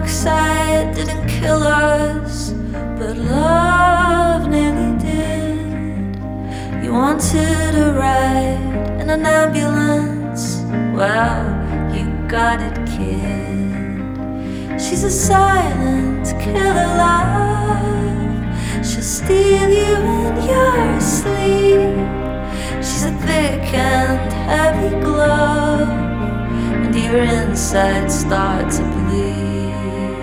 oxide didn't kill us, but love nearly did. You wanted a ride in an ambulance. Well, you got it, kid. She's a silent killer love. She'll steal you in your sleep. She's a thick and heavy glove, and your insides start to bleed.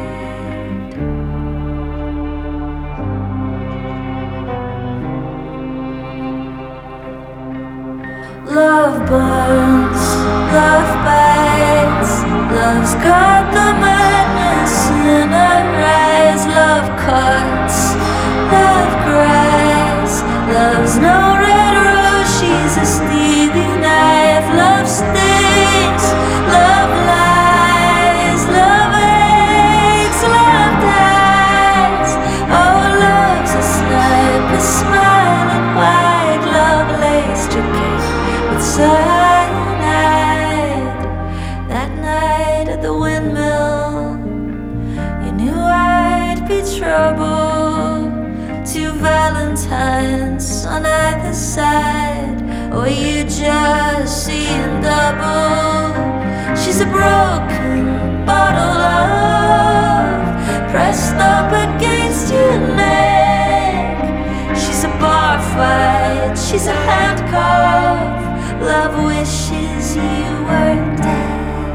Love burns, love bites. Love's got the madness in her eyes. Love cuts, love cries. Love's no red rose, she's a steely knife. Love stings, love lies. Love aches, love dies. Oh, love's a sniper, smiling wide. Love laced your cake with cyanide. That night at the windmill, you knew I'd be trouble. Two valentines on either side, or you just seeing double. She's a broken bottle of pressed up against your neck. She's a bar fight, she's a handcuff. Love wishes you were dead.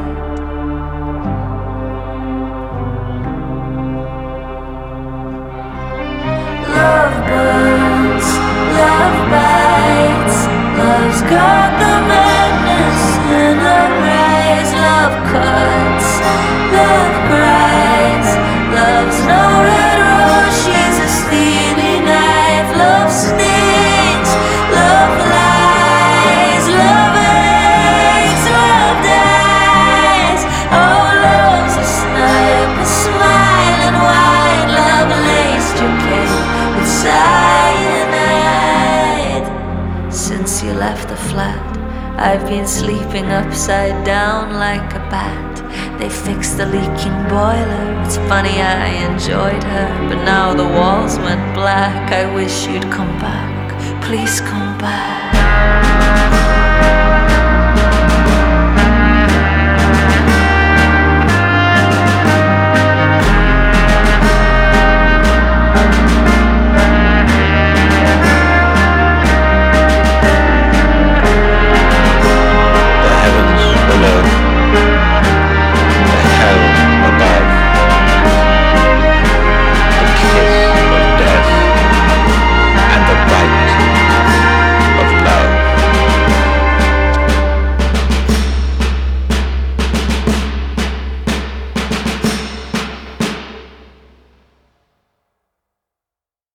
Love burns, love bites. Love's got the madness in her eyes. Love cuts, love cries. Love's no red rose, she's a steely knife. Love stings, love lies. Love aches, love dies. Oh, love's a sniper, smiling wide. Love laced your cake with cyanide. Since you left the flat, I've been sleeping upside down like a bat. They fixed the leaking boiler. It's funny, I enjoyed her, but now the walls went black. I wish you'd come back, please come back.